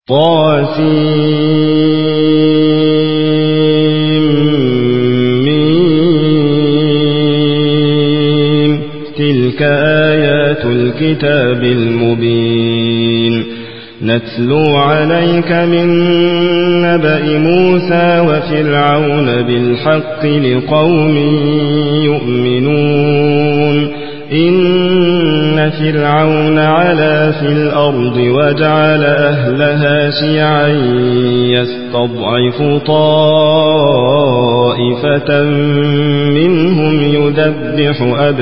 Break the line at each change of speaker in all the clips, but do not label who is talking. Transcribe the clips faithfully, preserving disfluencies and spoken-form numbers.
طاسيم تلك آيات الكتاب المبين نتلو عليك من نبأ موسى وفرعون بالحق لقوم يؤمنون إن فرعون علا في الأرض وجعل أهلها شيعا يستضعف طائفة منهم يذبح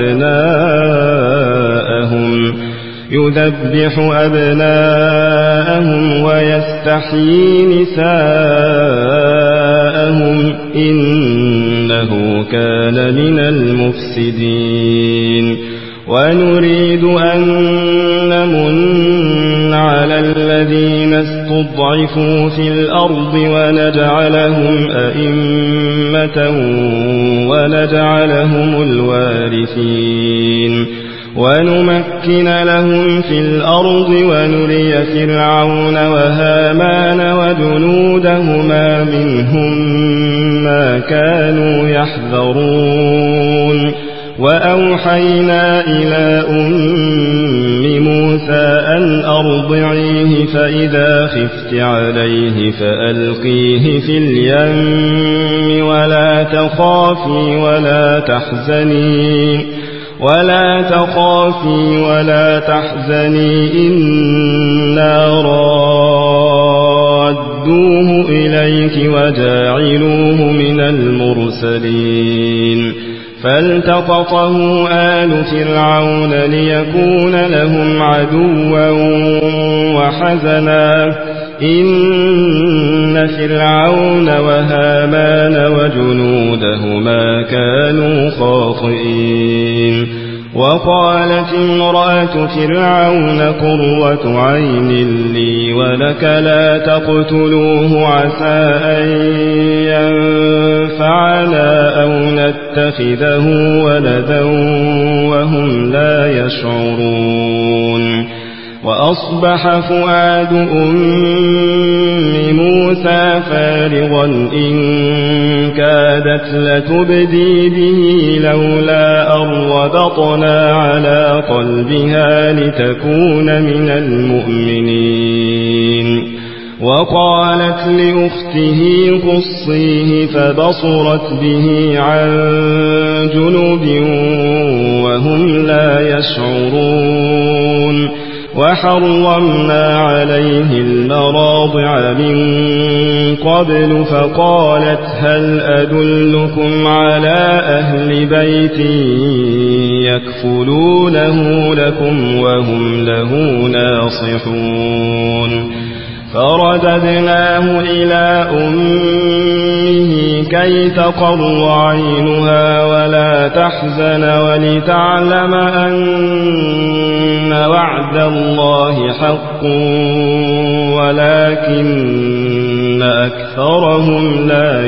أبناءهم يذبح أبناءهم ويستحيي نساءهم إنه كان من المفسدين ونريد أن نمن على الذين استضعفوا في الأرض ونجعلهم أئمة ونجعلهم الوارثين ونمكن لهم في الأرض ونري فرعون وهامان وجنودهما منهم ما كانوا يحذرون وأوحينا إلى أم موسى أن أرضعيه فإذا خفت عليه فألقيه في اليم ولا تخافي ولا تحزني ولا تخافي ولا تحزني إنا رادوه إليك وجاعلوه من المرسلين فالتقطه آل فرعون ليكون لهم عدوا وحزنا إن فرعون وهامان وجنودهما كانوا خاطئين وقالت امرأة فرعون قرة عين لي ولك لا تقتلوه عسى أن ينفعنا أو نتخذه ولدا وهم لا يشعرون وأصبح فؤاد أم موسى فارغا إن كادت لتبدي به لولا أن ربطنا على قلبها لتكون من المؤمنين وقالت لأخته قصيه فبصرت به عن جنب وهم لا يشعرون وحرمنا عليه المراضع من قبل فقالت هل أدلكم على أهل بيت يكفلونه لكم وهم له ناصحون فرددناه إلى أمه كي تقر عينها ولا تحزن ولتعلم أن وعد الله حق ولكن أكثرهم لا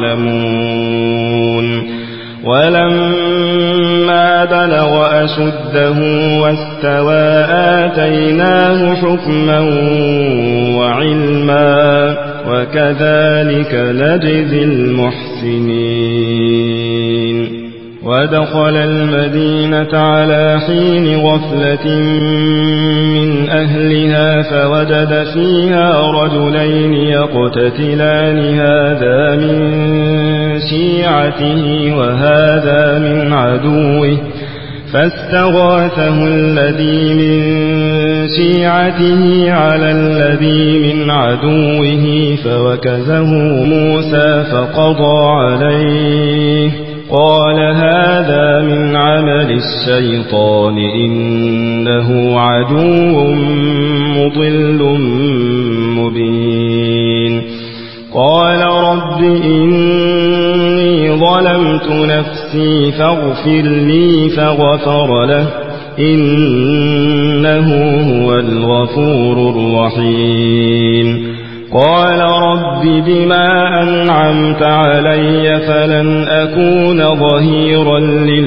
يعلمون ولما بلغ أشده واستوى آتيناه حكما وعلما وكذلك نجزي المحسنين ودخل المدينة على حين غفلة من أهلها فوجد فيها رجلين يقتتلان هذا من شيعته وهذا من عدوه فاستغاثه الذي من شيعته على الذي من عدوه فوكزه موسى فقضى عليه قال هذا من عمل الشيطان إنه عدو مضل مبين قال رب إني ظلمت نفسي فاغفر لي فغفر له إنه هو الغفور الرحيم قال رب بما أنعمت علي فلن أكون ظهيرا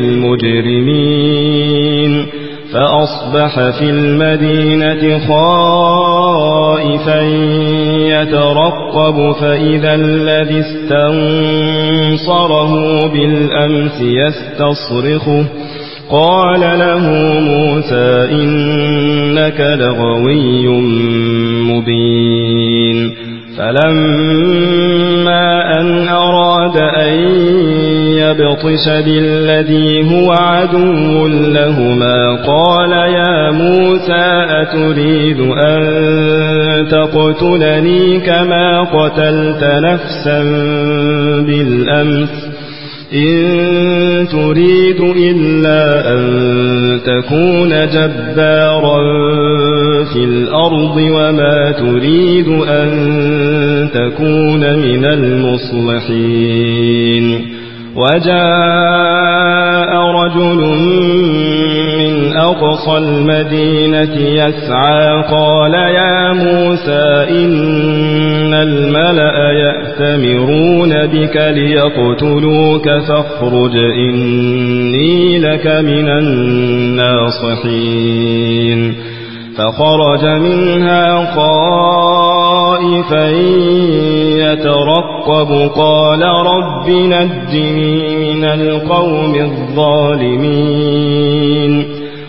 للمجرمين فأصبح في المدينة خائفا يترقب فإذا الذي استنصره بالأمس يستصرخه قال له موسى إنك لغوي مبين فلما أن أراد أن يبطش بالذي هو عدو لهما قال يا موسى أتريد أن تقتلني كما قتلت نفسا بالأمس إن تريد إلا أن تكون جبارا في الأرض وما تريد أن تكون من المصلحين وجاء رجل من أقصى المدينة يسعى قال يا موسى إن الملأ يأتمرون بك ليقتلوك فاخرج إني لك من الناصحين فخرج منها خائفا يترقب قال رب نجني من القوم الظالمين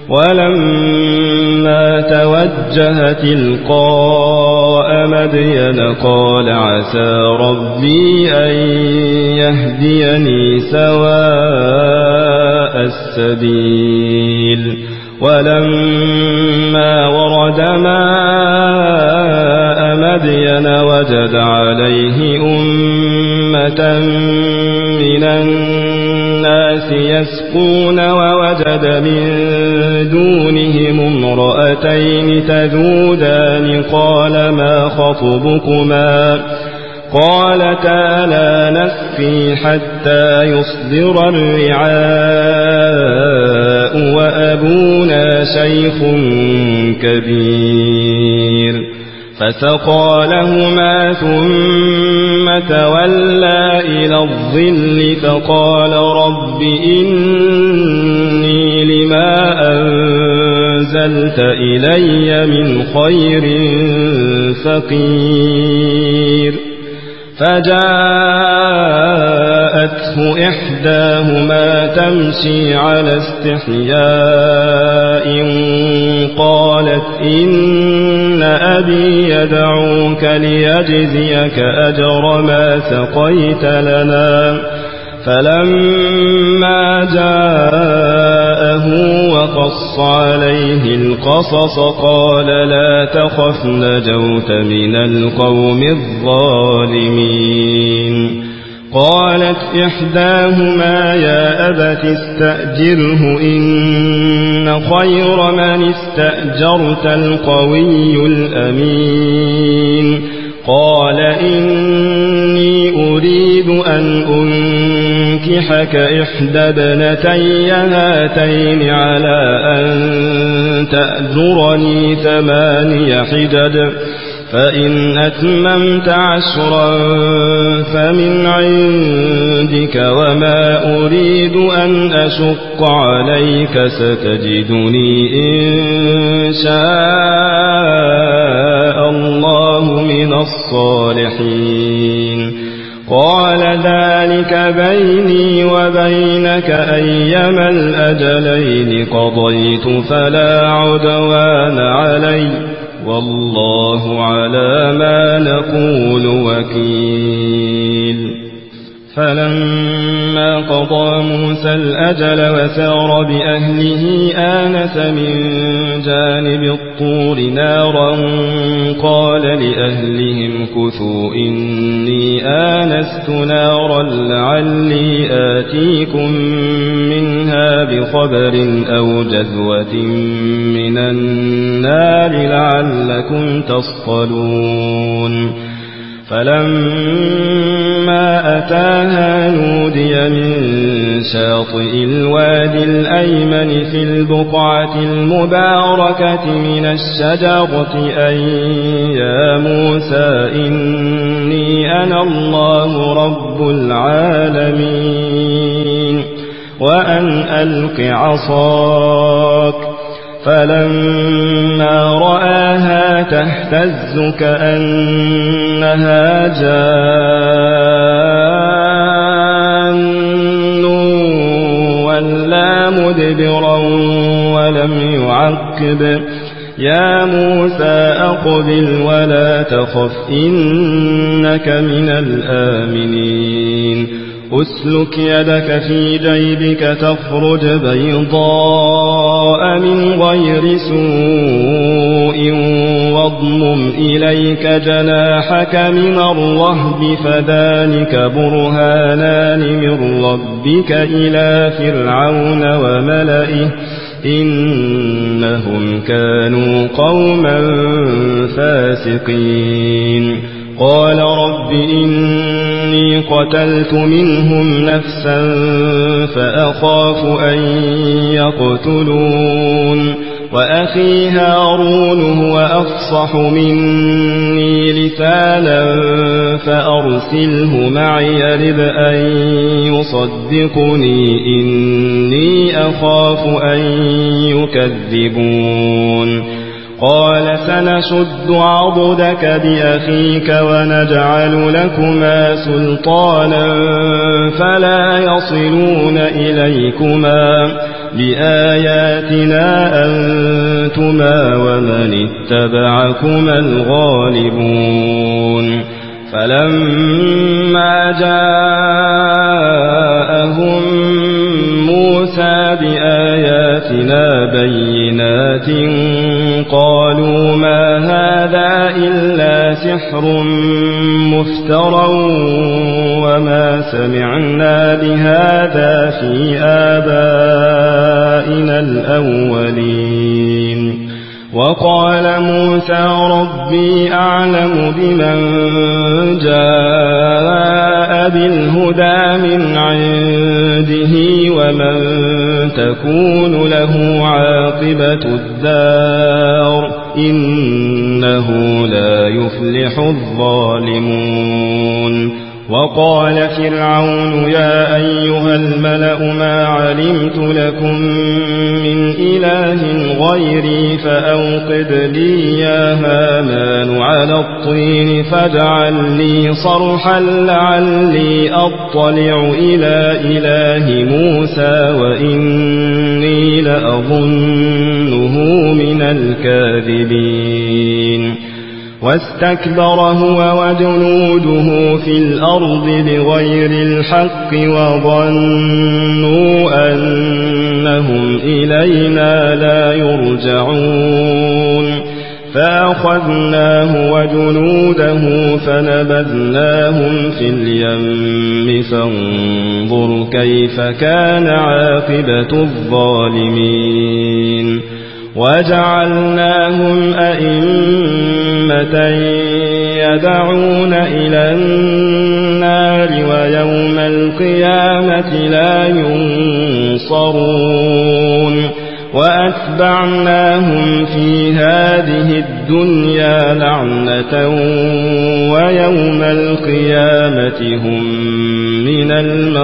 ولما توجه تلقاء مدين قال عسى ربي أن يهديني سواء السبيل ولما ورد ماء مدين وجد عليه أمة من الناس يسقون ووجد من دونهم امرأتين تذودان قال ما خطبكما قالتا لا نسقي حتى يصدر الرعاء وأبونا شيخ كبير فسقى لهما ثم تولى إلى الظل فقال رب إني لما أنزلت إلي من خير فقير فجاءته إحداهما تمشي على استحياء قالت إن أبي يدعوك ليجزيك أجر ما سقيت لنا فلما جاءه وقص عليه القصص قال لا تخف نجوت من القوم الظالمين قالت إحداهما يا أبت استأجره إن خير من استأجرت القوي الأمين قال إني أريد أن أنكحك إحدى ابنتي هاتين على أن تأجرني ثماني حجج فإن أتممت عشرا فمن عندك وما أريد أن أشق عليك ستجدني إن شاء الله من الصالحين قال ذلك بيني وبينك أيما الأجلين قضيت فلا عدوان علي والله على ما نقول وكيل فلما قضى موسى الأجل وسار بأهله آنس من جانب الطور نارا قال لأهلهم كثوا إني آنست نارا لعلي آتيكم منها بخبر أو جذوة من النار لعلكم تصطلون فلما أتاها نودي من شاطئ الوادي الأيمن في البقعة المباركة من الشجرة أن يا موسى إني أنا الله رب العالمين وأن ألق عصاك فلما رآها تهتز كأنها جان ولا مدبرا ولم يعقب يا موسى أقبل ولا تخف إنك من الآمنين أسلك يدك في جيبك تخرج بيضاء من غير سوء واضمم إليك جناحك من الرهب فذلك برهانان من ربك إلى فرعون وملئه إنهم كانوا قوما فاسقين قال رب إني قتلت منهم نفسا فأخاف أن يقتلون وأخي هارون هو أفصح مني لسانا فأرسله معي رد أن يصدقني إني أخاف أن يكذبون قال سنشد عضدك بأخيك ونجعل لكما سلطانا فلا يصلون إليكما بآياتنا أنتما ومن اتبعكما الغالبون فلما جاءهم موسى بآياتنا بينات قالوا ما هذا إلا سحر مفترى وما سمعنا بهذا في آبائنا الأولين وقال موسى ربي أعلم بمن جاء بالهدى من عنده ومن تكون له عاقبة الدار إنه لا يفلح الظالمون وقال فرعون يا أيها الملأ ما علمت لكم من إله غيري فأوقد لي يا هامان على الطين فاجعل لي صرحا لعلي أطلع إلى إله موسى وإني لأظنه من الكاذبين واستكبر هو وجنوده في الأرض بغير الحق وظنوا أنهم إلينا لا يرجعون فأخذناه وجنوده فنبذناهم في اليم فانظر كيف كان عاقبة الظالمين وجعلناهم أئمة يدعون إلى النار ويوم القيامة لا ينصرون وأتبعناهم في هذه الدنيا لعنة ويوم القيامة هم من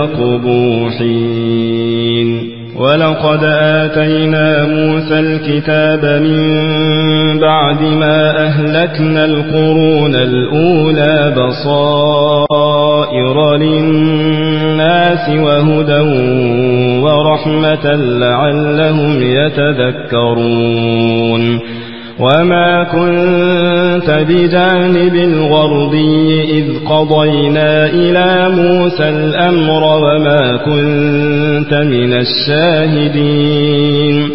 المقبوحين ولقد آتينا موسى الكتاب من بعد ما أهلكنا القرون الأولى بصائر للناس وهدى ورحمة لعلهم يتذكرون وما كنت بجانب الغربي إذ قضينا إلى موسى الأمر وما كنت من الشاهدين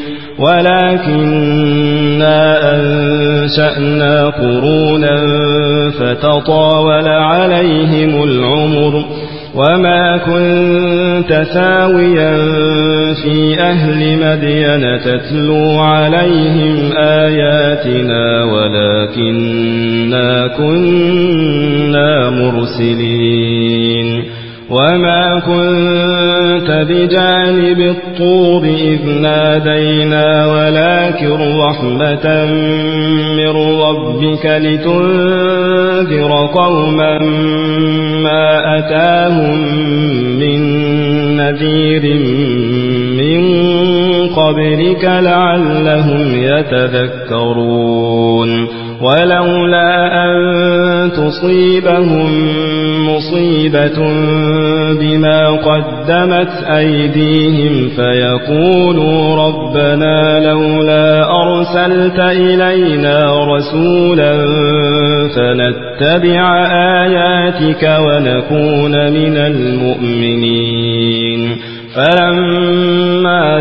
ولكننا أنشأنا قرونا فتطاول عليهم العمر وما كنت ساويا في أهل مدين تتلو عليهم آياتنا ولكننا كنا مرسلين وما كنت بجانب الطور إذ نادينا ولكن رحمة من ربك لتنذر قوما ما أتاهم من نذير من قبلك لعلهم يتذكرون ولولا أن تصيبهم مصيبة بما قدمت أيديهم فيقولوا ربنا لولا أرسلت إلينا رسولا فنتبع آياتك ونكون من المؤمنين فلما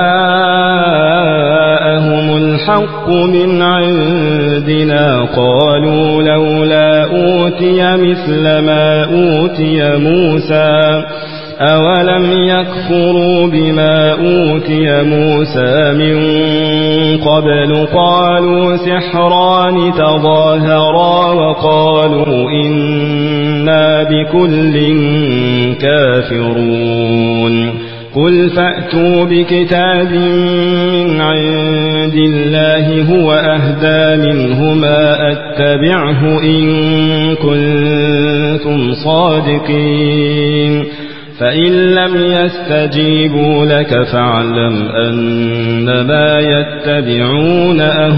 جاءهم الحق من عندنا قالوا لولا أوتي مثل ما أوتي موسى أولم يكفروا بما أوتي موسى من قبل قالوا سحران تظاهرا وقالوا إنا بكل كافرون قل فأتوا بكتاب من عند الله هو أهدى منهما أتبعه إن كنتم صادقين فإن لم يستجيبوا لك فاعلم أنما يتبعون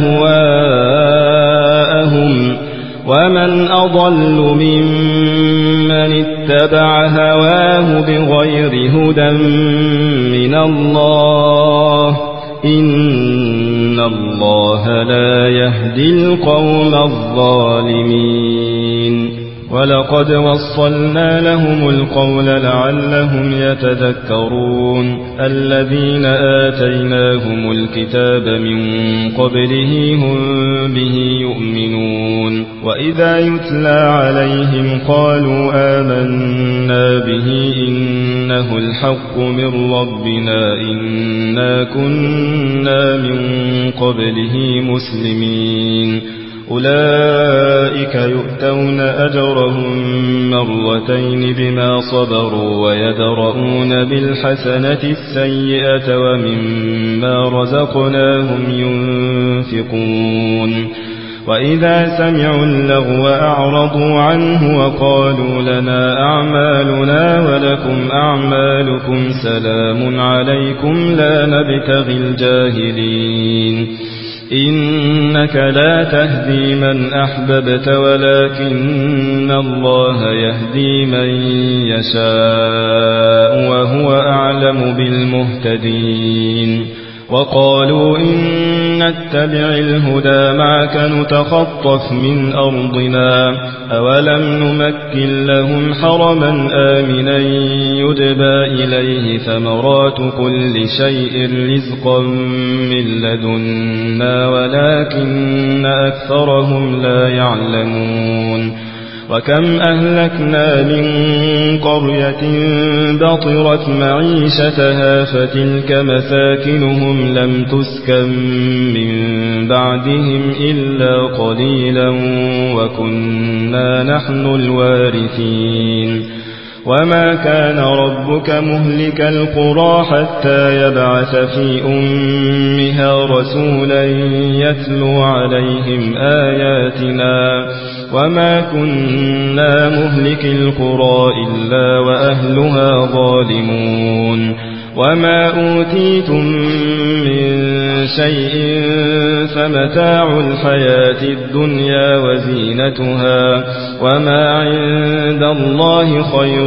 أهواءهم ومن أضل ممن اتبع هواه بغير هدى من الله إن الله لا يهدي القوم الظالمين ولقد وصلنا لهم القول لعلهم يتذكرون الذين آتيناهم الكتاب من قبله هم به يؤمنون وإذا يتلى عليهم قالوا آمنا به إنه الحق من ربنا إنا كنا من قبله مسلمين أولئك يؤتون أجرهم مرتين بما صبروا ويدرؤون بالحسنة السيئة ومما رزقناهم ينفقون وإذا سمعوا اللغو أعرضوا عنه وقالوا لنا أعمالنا ولكم أعمالكم سلام عليكم لا نبتغي الجاهلين إنك لا تهدي من أحببت ولكن الله يهدي من يشاء وهو أعلم بالمهتدين وقالوا إن نتبع الهدى معك نتخطف من أرضنا أولم نمكن لهم حرما آمنا يجبى إليه ثمرات كل شيء رزقا من لدنا ولكن أكثرهم لا يعلمون وكم أهلكنا من قرية بطرت معيشتها فتلك مساكنهم لم تسكن من بعدهم إلا قليلا وكنا نحن الوارثين وما كان ربك مهلك القرى حتى يبعث في أمها رسولا يتلو عليهم آياتنا وما كنا مهلك القرى إلا وأهلها ظالمون وما أوتيتم من شيء فمتاع الحياة الدنيا وزينتها وما عند الله خير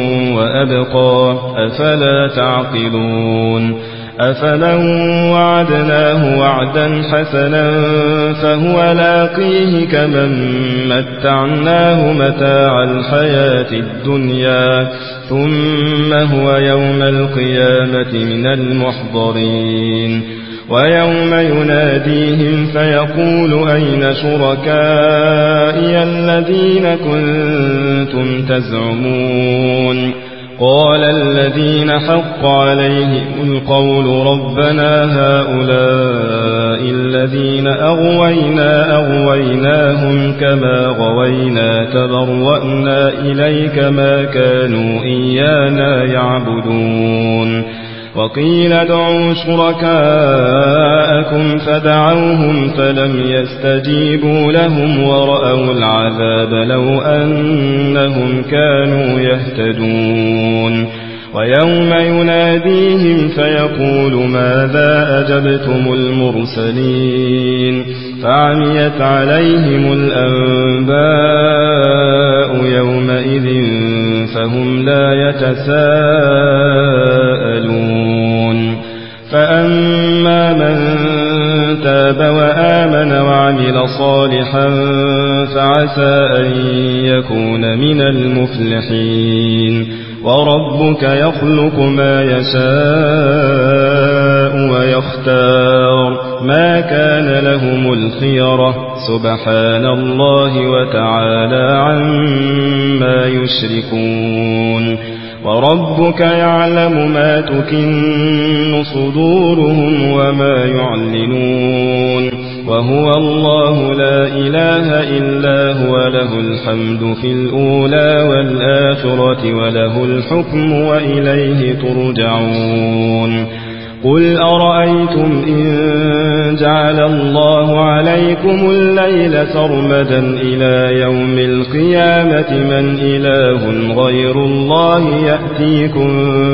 وأبقى أفلا تعقلون أفمن وعدناه وعدا حسنا فهو لاقيه كمن متعناه متاع الحياة الدنيا ثم هو يوم القيامة من المحضرين ويوم يناديهم فيقول أين شركائي الذين كنتم تزعمون قال الذين حق عليهم القول ربنا هؤلاء الذين أغوينا أغويناهم كما غوينا تبرأنا إليك ما كانوا إيانا يعبدون وقيل ادعوا شركاءكم فدعوهم فلم يستجيبوا لهم ورأوا العذاب لو أنهم كانوا يهتدون ويوم يناديهم فيقول ماذا أجبتم المرسلين فعميت عليهم الأنباء يومئذ فهم لا يتساءلون فأما من تاب وآمن وعمل صالحا فعسى أن يكون من المفلحين وربك يخلق ما يشاء ويختار ما كان لهم الخيرة سبحان الله وتعالى عما يشركون وربك يعلم ما تكن صدورهم وما يعلنون وهو الله لا إله إلا هو له الحمد في الأولى والآخرة وله الحكم وإليه ترجعون قل أرأيتم إن جعل الله عليكم الليل سرمدا إلى يوم القيامة من إله غير الله يأتيكم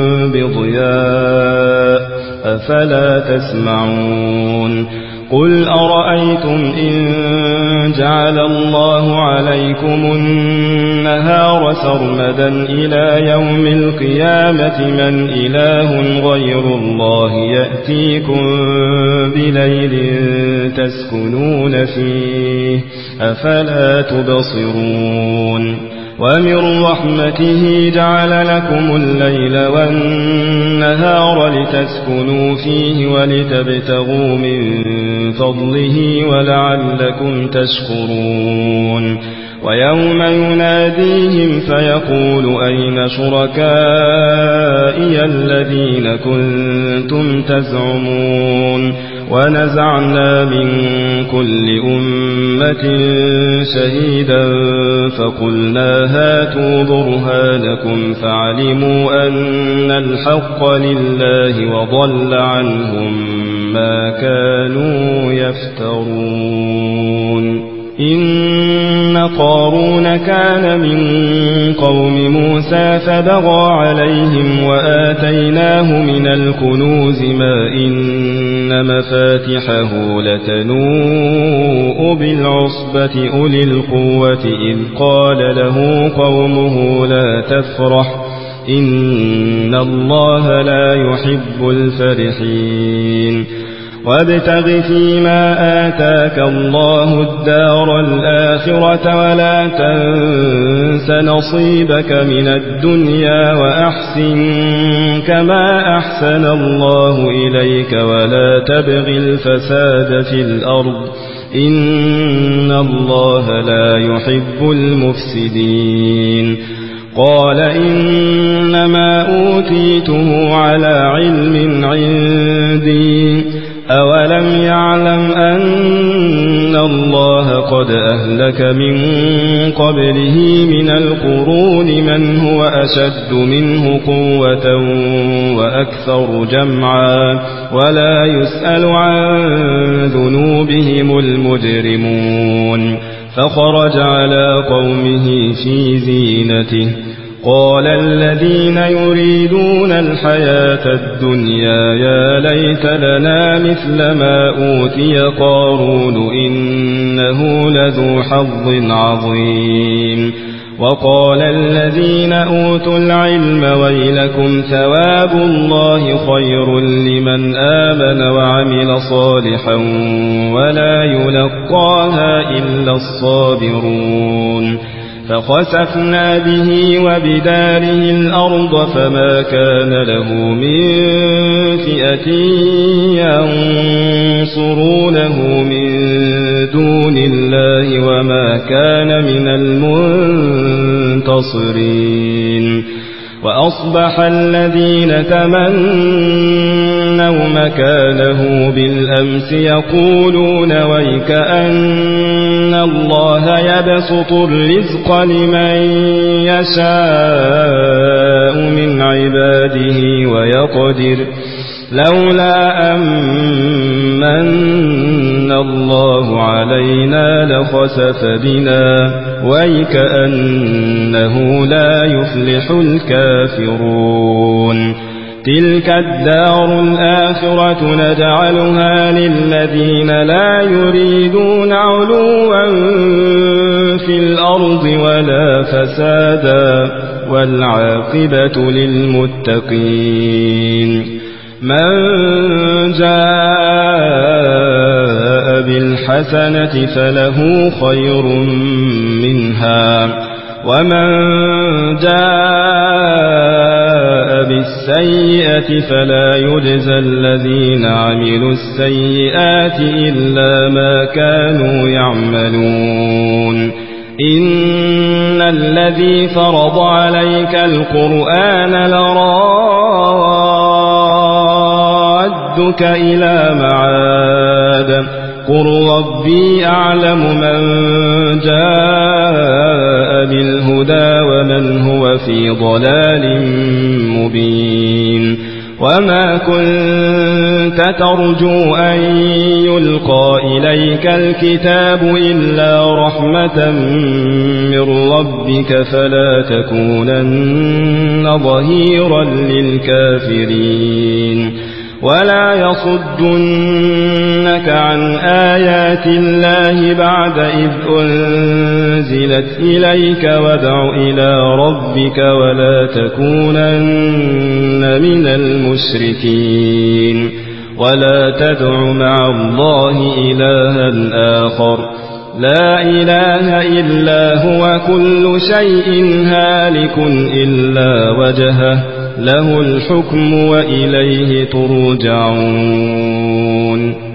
بضياء أفلا تسمعون قل أرأيتم إن جعل الله عليكم النهار سرمدا إلى يوم القيامة من إله غير الله يأتيكم بليل تسكنون فيه أفلا تبصرون ومن رحمته جعل لكم الليل والنهار لتسكنوا فيه ولتبتغوا من فضله ولعلكم تشكرون ويوم يناديهم فيقول أين شركائي الذين كنتم تزعمون ونزعنا من كل أمة شهيدا فقلنا هاتوا برهانكم فعلموا أن الحق لله وضل عنهم ما كانوا يفترون إن قارون كان من قوم موسى فبغى عليهم وآتيناه من الكنوز ما إن مفاتحه لتنوء بالعصبة أولي القوة إذ قال له قومه لا تفرح إن الله لا يحب الفرحين وابتغ فيما آتاك الله الدار الآخرة ولا تنس نصيبك من الدنيا وأحسن كما أحسن الله إليك ولا تبغ الفساد في الأرض إن الله لا يحب المفسدين قال إنما أوتيته على علم عندي أولم يعلم أن الله قد أهلك من قبله من القرون من هو أشد منه قوة وأكثر جمعا ولا يسأل عن ذنوبهم المجرمون فخرج على قومه في زينته قال الذين يريدون الحياة الدنيا يا ليت لنا مثل ما أوتي قارون إنه لذو حظ عظيم وقال الذين أوتوا العلم ويلكم ثواب الله خير لمن آمن وعمل صالحا ولا يلقاها إلا الصابرون فخسفنا به وبداره الأرض فما كان له من فئة ينصرونه من دون الله وما كان من المنتصرين وأصبح الذين تمنوا مكانه بالأمس يقولون ويك أن الله يبسط الرزق لمن يشاء من عباده ويقدر لولا أمن الله علينا لخسف بنا ويكأنه لا يفلح الكافرون تلك الدار الآخرة نجعلها للذين لا يريدون علوا في الأرض ولا فسادا والعاقبة للمتقين من جاء بالحسنة فله خير منها ومن جاء بالسيئة فلا يجزى الذين عملوا السيئات إلا ما كانوا يعملون إن الذي فرض عليك القرآن لرادك إلى معاد قل ربي أعلم من جاء بالهدى ومن هو في ضلال مبين وما كنت ترجو أن يلقى إليك الكتاب إلا رحمة من ربك فلا تكونن ظهيرا للكافرين ولا يصدنك عن آيات الله بعد إذ أنزلت إليك وادع إلى ربك ولا تكونن من المشركين ولا تدع مع الله إلها آخر لا إله إلا هو كل شيء هالك إلا وجهه له الحكم وإليه ترجعون